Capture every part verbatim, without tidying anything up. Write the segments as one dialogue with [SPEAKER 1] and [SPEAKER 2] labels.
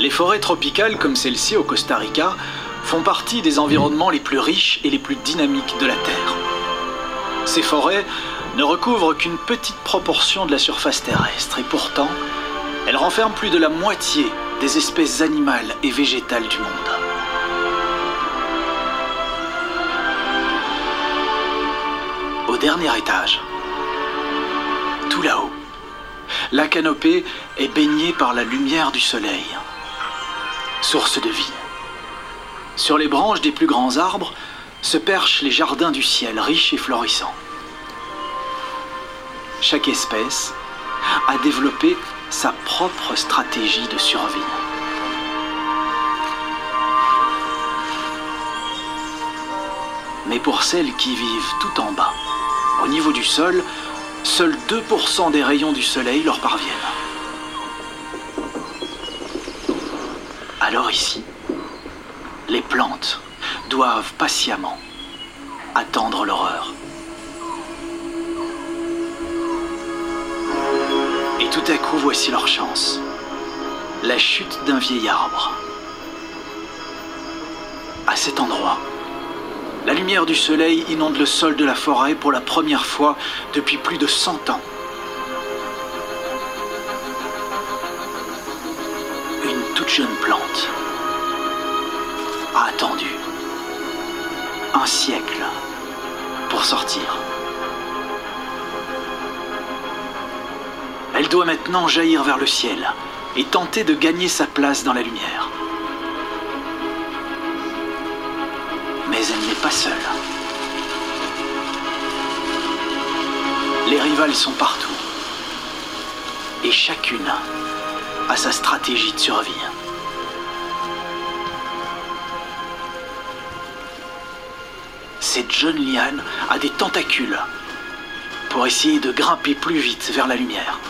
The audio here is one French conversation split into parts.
[SPEAKER 1] Les forêts tropicales comme celle-ci au Costa Rica font partie des environnements les plus riches et les plus dynamiques de la Terre. Ces forêts ne recouvrent qu'une petite proportion de la surface terrestre et pourtant, elles renferment plus de la moitié des espèces animales et végétales du monde. Au dernier étage, tout là-haut, la canopée est baignée par la lumière du soleil, source de vie. Sur les branches des plus grands arbres se perchent les jardins du ciel, riches et florissants. Chaque espèce a développé sa propre stratégie de survie. Mais pour celles qui vivent tout en bas, au niveau du sol, seuls deux pour cent des rayons du soleil leur parviennent. Alors ici, les plantes doivent patiemment attendre l'horreur. Et tout à coup, voici leur chance. La chute d'un vieil arbre. À cet endroit, la lumière du soleil inonde le sol de la forêt pour la première fois depuis plus de cent ans. Une toute jeune plante a attendu un siècle pour sortir. Elle doit maintenant jaillir vers le ciel et tenter de gagner sa place dans la lumière. Mais elle n'est pas seule. Les rivales sont partout. Et chacune a sa stratégie de survie. Cette jeune liane a des tentacules pour essayer de grimper plus vite vers la lumière.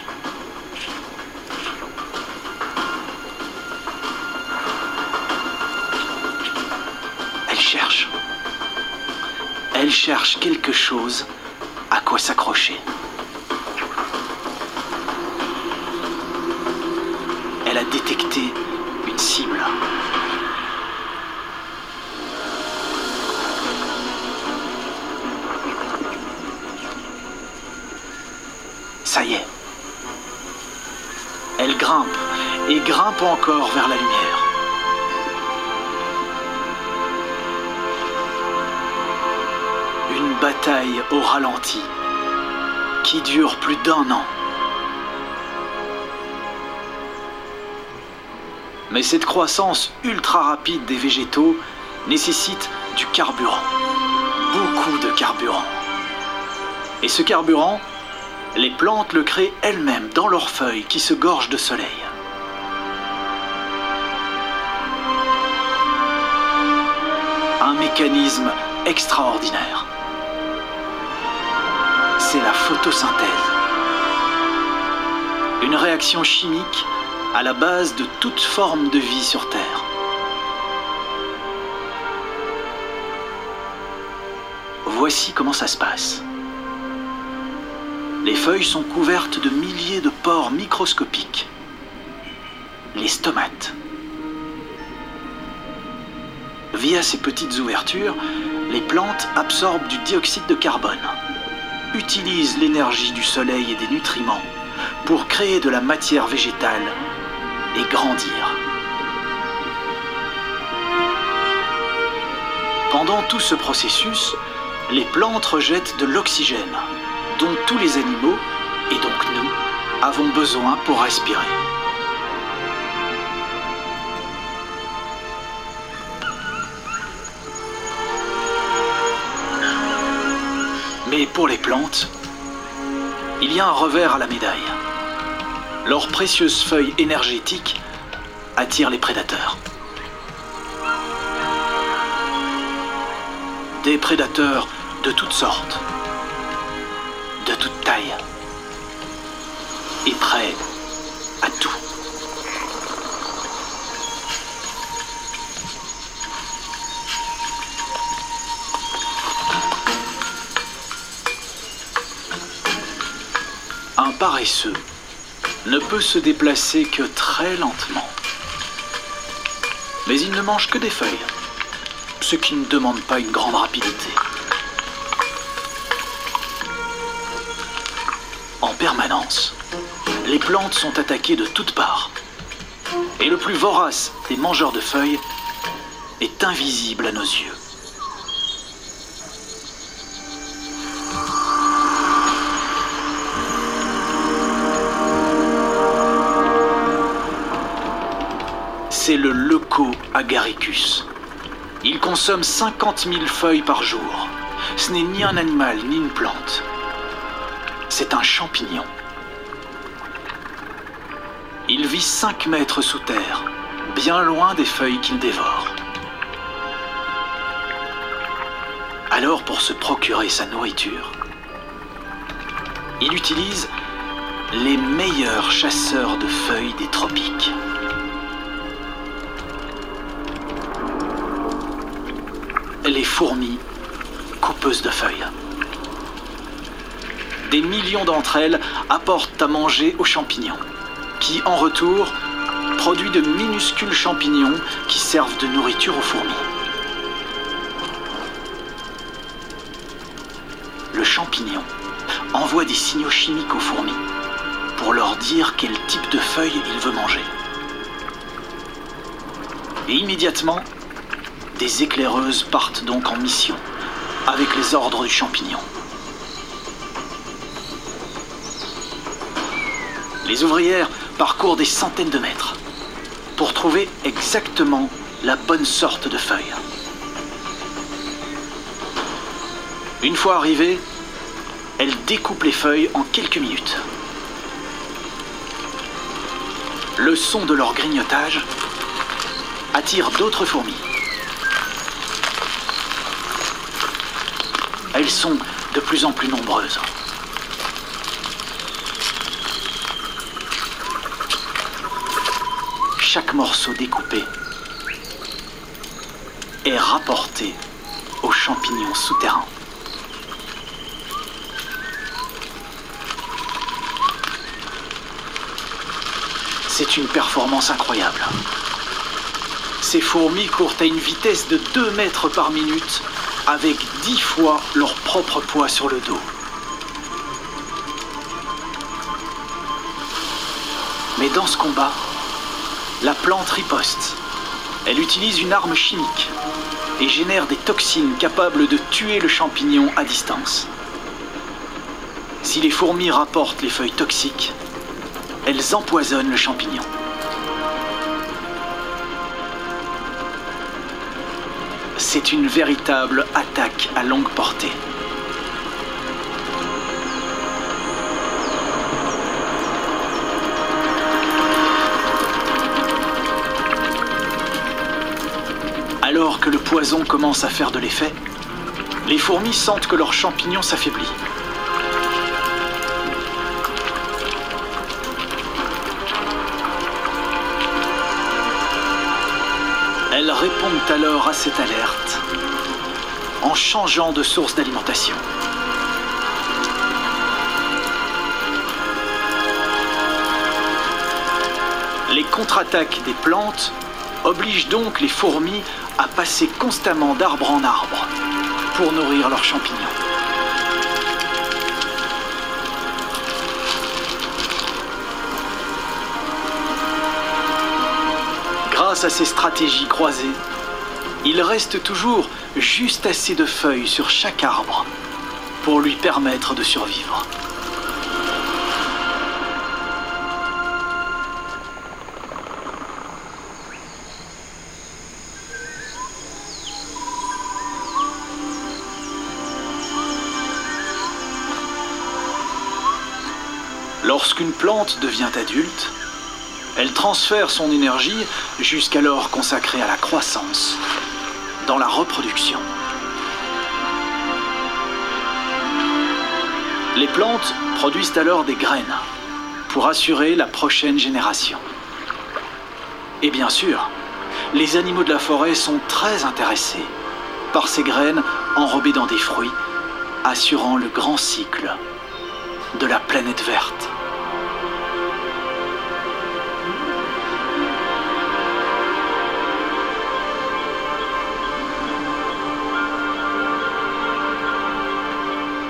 [SPEAKER 1] Elle cherche. Elle cherche quelque chose à quoi s'accrocher. Elle a détecté une cible. Ça y est. Elle grimpe et grimpe encore vers la lumière. Une bataille au ralenti qui dure plus d'un an. Mais cette croissance ultra rapide des végétaux nécessite du carburant. Beaucoup de carburant. Et ce carburant, les plantes le créent elles-mêmes dans leurs feuilles qui se gorgent de soleil. Un mécanisme extraordinaire. C'est la photosynthèse. Une réaction chimique à la base de toute forme de vie sur Terre. Voici comment ça se passe. Les feuilles sont couvertes de milliers de pores microscopiques. Les stomates. Via ces petites ouvertures, les plantes absorbent du dioxyde de carbone, utilisent l'énergie du soleil et des nutriments pour créer de la matière végétale et grandir. Pendant tout ce processus, les plantes rejettent de l'oxygène, dont tous les animaux, et donc nous, avons besoin pour respirer. Mais pour les plantes, il y a un revers à la médaille. Leurs précieuses feuilles énergétiques attirent les prédateurs. Des prédateurs de toutes sortes, de toute taille, et prêts à tout. Un paresseux ne peut se déplacer que très lentement, Mais il ne mange que des feuilles, ce qui ne demande pas une grande rapidité. En permanence, les plantes sont attaquées de toutes parts. Et le plus vorace des mangeurs de feuilles est invisible à nos yeux. C'est le Leucoagaricus. Il consomme cinquante mille feuilles par jour. Ce n'est ni un animal ni une plante. C'est un champignon. Il vit cinq mètres sous terre, bien loin des feuilles qu'il dévore. Alors, pour se procurer sa nourriture, il utilise les meilleurs chasseurs de feuilles des tropiques. Les fourmis coupeuses de feuilles. Des millions d'entre elles apportent à manger aux champignons, qui, en retour, produit de minuscules champignons qui servent de nourriture aux fourmis. Le champignon envoie des signaux chimiques aux fourmis pour leur dire quel type de feuilles il veut manger. Et immédiatement, des éclaireuses partent donc en mission avec les ordres du champignon. Les ouvrières parcourent des centaines de mètres pour trouver exactement la bonne sorte de feuille. Une fois arrivées, elles découpent les feuilles en quelques minutes. Le son de leur grignotage attire d'autres fourmis. Elles sont de plus en plus nombreuses. Chaque morceau découpé est rapporté aux champignons souterrains. C'est une performance incroyable. Ces fourmis courent à une vitesse de deux mètres par minute avec dix fois leur propre poids sur le dos. Mais dans ce combat, la plante riposte. Elle utilise une arme chimique et génère des toxines capables de tuer le champignon à distance. Si les fourmis rapportent les feuilles toxiques, elles empoisonnent le champignon. C'est une véritable attaque à longue portée. Alors que le poison commence à faire de l'effet, les fourmis sentent que leur champignon s'affaiblit. Elles répondent alors à cette alerte en changeant de source d'alimentation. Les contre-attaques des plantes obligent donc les fourmis à passer constamment d'arbre en arbre pour nourrir leurs champignons. Grâce à ces stratégies croisées, il reste toujours juste assez de feuilles sur chaque arbre pour lui permettre de survivre. Lorsqu'une plante devient adulte, elle transfère son énergie, jusqu'alors consacrée à la croissance, dans la reproduction. Les plantes produisent alors des graines pour assurer la prochaine génération. Et bien sûr, les animaux de la forêt sont très intéressés par ces graines enrobées dans des fruits, assurant le grand cycle de la planète verte.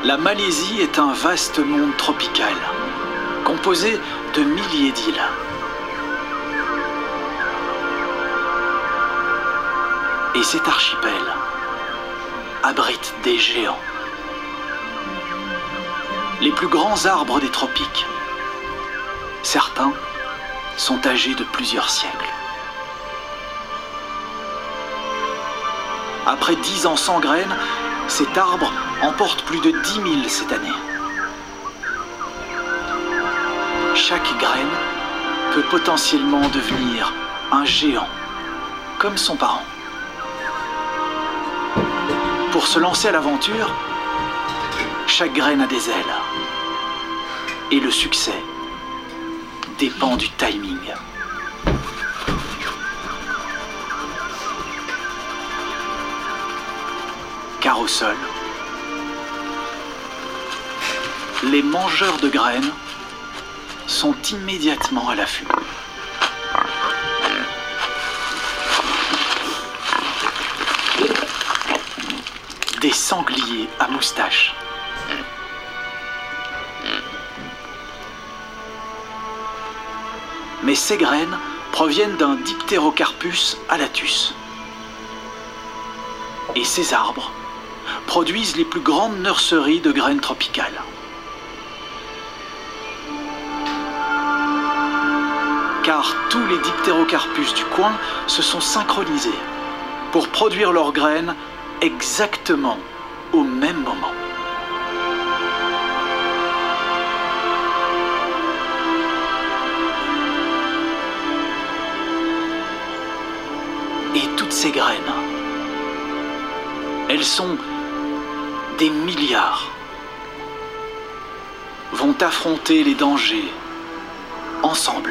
[SPEAKER 1] La Malaisie est un vaste monde tropical, composé de milliers d'îles. Et cet archipel abrite des géants, les plus grands arbres des tropiques. Certains sont âgés de plusieurs siècles. Après dix ans sans graines, cet arbre en porte plus de dix mille cette année. Chaque graine peut potentiellement devenir un géant, comme son parent. Pour se lancer à l'aventure, chaque graine a des ailes. Et le succès dépend du timing. Car au sol, les mangeurs de graines sont immédiatement à l'affût. Des sangliers à moustache. Mais ces graines proviennent d'un Dipterocarpus alatus. Et ces arbres produisent les plus grandes nurseries de graines tropicales. Car tous les Dipterocarpus du coin se sont synchronisés pour produire leurs graines exactement au même moment. Et toutes ces graines, elles sont des milliards, vont affronter les dangers ensemble.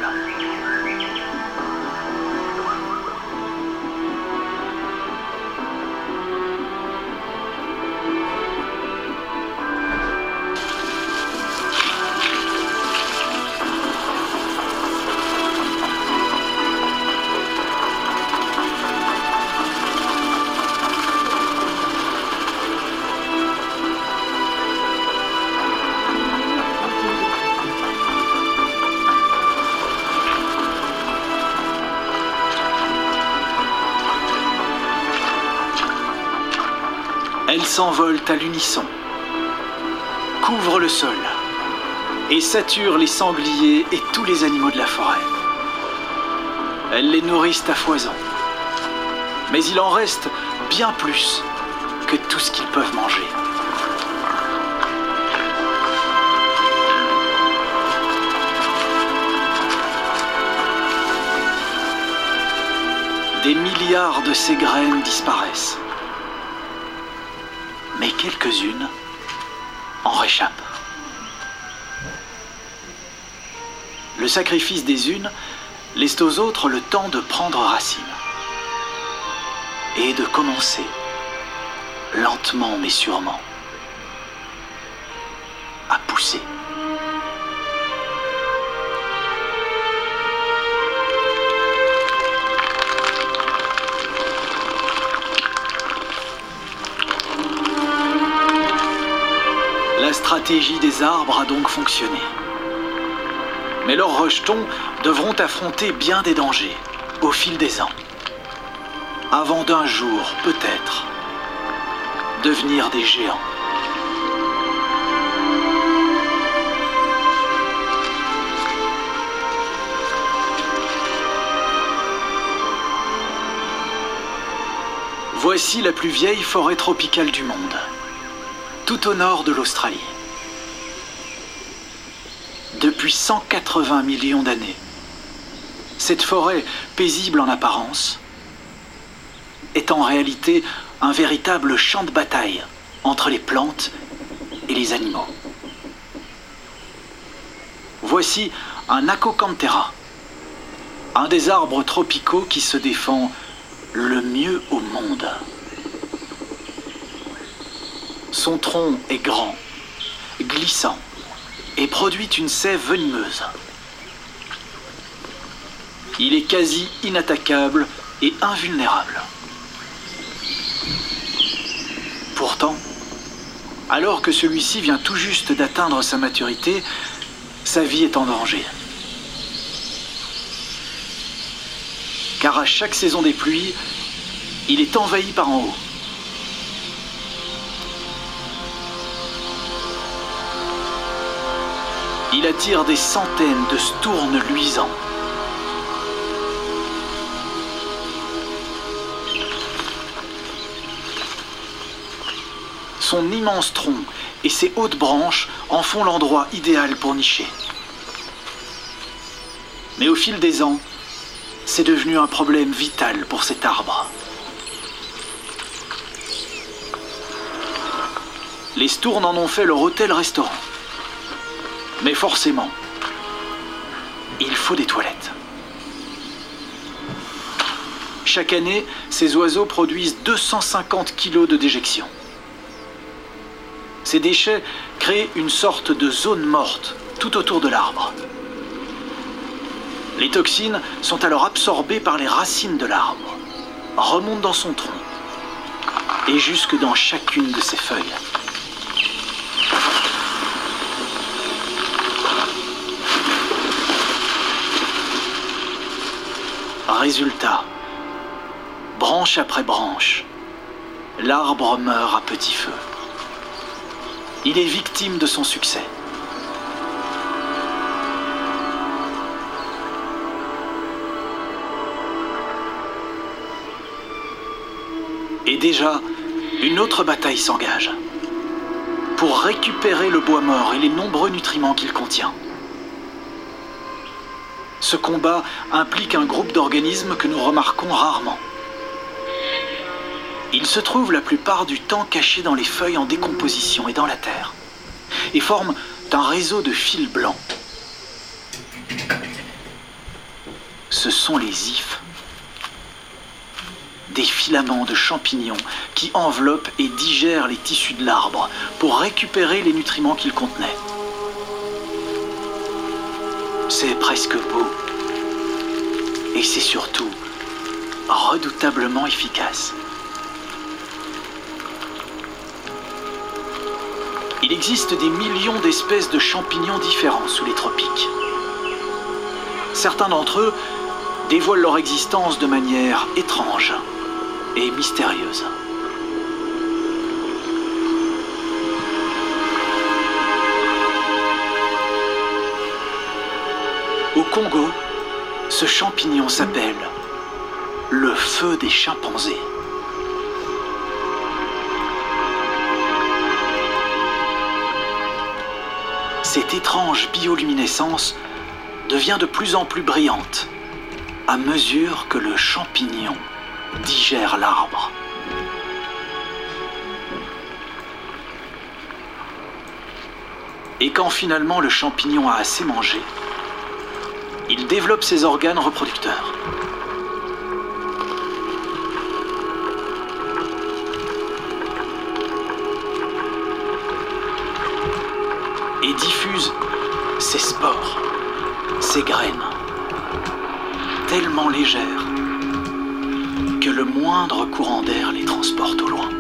[SPEAKER 1] Elles s'envolent à l'unisson, couvrent le sol et saturent les sangliers et tous les animaux de la forêt. Elles les nourrissent à foison. Mais il en reste bien plus que tout ce qu'ils peuvent manger. Des milliards de ces graines disparaissent. Mais quelques-unes en réchappent. Le sacrifice des unes laisse aux autres le temps de prendre racine et de commencer, lentement mais sûrement, à pousser. La stratégie des arbres a donc fonctionné. Mais leurs rejetons devront affronter bien des dangers au fil des ans, avant d'un jour, peut-être, devenir des géants. Voici la plus vieille forêt tropicale du monde, tout au nord de l'Australie. Depuis cent quatre-vingts millions d'années, cette forêt, paisible en apparence, est en réalité un véritable champ de bataille entre les plantes et les animaux. Voici un Acocantera, un des arbres tropicaux qui se défend le mieux au monde. Son tronc est grand, glissant et produit une sève venimeuse. Il est quasi inattaquable et invulnérable. Pourtant, Alors que celui-ci vient tout juste d'atteindre sa maturité, sa vie est en danger. Car à chaque saison des pluies, il est envahi par en haut. Il attire des centaines de stournes luisants. Son immense tronc et ses hautes branches en font l'endroit idéal pour nicher. Mais au fil des ans, c'est devenu un problème vital pour cet arbre. Les stournes en ont fait leur hôtel-restaurant. Mais forcément, il faut des toilettes. Chaque année, ces oiseaux produisent deux cent cinquante kilos de déjections. Ces déchets créent une sorte de zone morte tout autour de l'arbre. Les toxines sont alors absorbées par les racines de l'arbre, remontent dans son tronc et jusque dans chacune de ses feuilles. Résultat, branche après branche, l'arbre meurt à petit feu. Il est victime de son succès. Et déjà, une autre bataille s'engage pour récupérer le bois mort et les nombreux nutriments qu'il contient. Ce combat implique un groupe d'organismes que nous remarquons rarement. Ils se trouvent la plupart du temps cachés dans les feuilles en décomposition et dans la terre, et forment un réseau de fils blancs. Ce sont les ifs, des filaments de champignons qui enveloppent et digèrent les tissus de l'arbre pour récupérer les nutriments qu'ils contenaient. C'est presque beau. Et c'est surtout redoutablement efficace. Il existe des millions d'espèces de champignons différents sous les tropiques. Certains d'entre eux dévoilent leur existence de manière étrange et mystérieuse. Au Congo, ce champignon s'appelle le feu des chimpanzés. Cette étrange bioluminescence devient de plus en plus brillante à mesure que le champignon digère l'arbre. Et quand finalement le champignon a assez mangé, il développe ses organes reproducteurs. Et diffuse ses spores, ses graines, tellement légères que le moindre courant d'air les transporte au loin.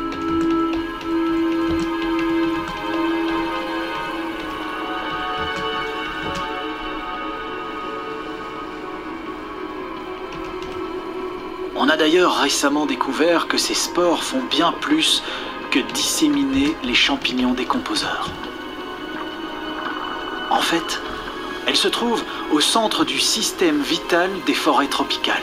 [SPEAKER 1] On a d'ailleurs récemment découvert que ces spores font bien plus que disséminer les champignons décomposeurs. En fait, elles se trouvent au centre du système vital des forêts tropicales.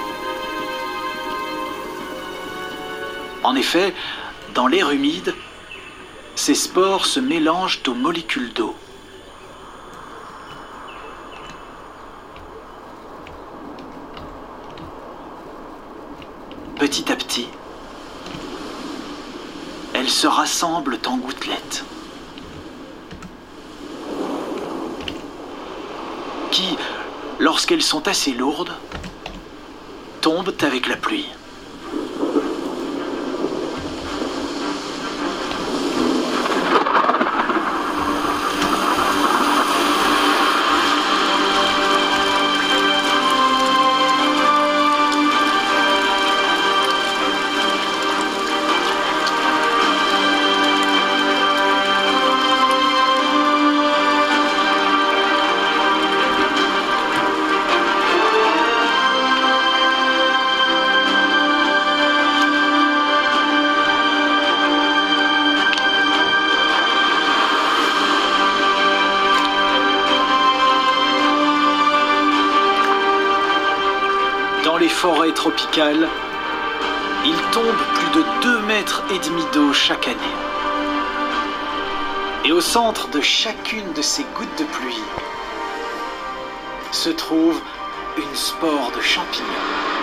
[SPEAKER 1] En effet, dans l'air humide, ces spores se mélangent aux molécules d'eau. Petit à petit, elles se rassemblent en gouttelettes, qui, lorsqu'elles sont assez lourdes, tombent avec la pluie. forêts tropicales, il tombe plus de deux mètres et demi d'eau chaque année. Et au centre de chacune de ces gouttes de pluie se trouve une spore de champignons.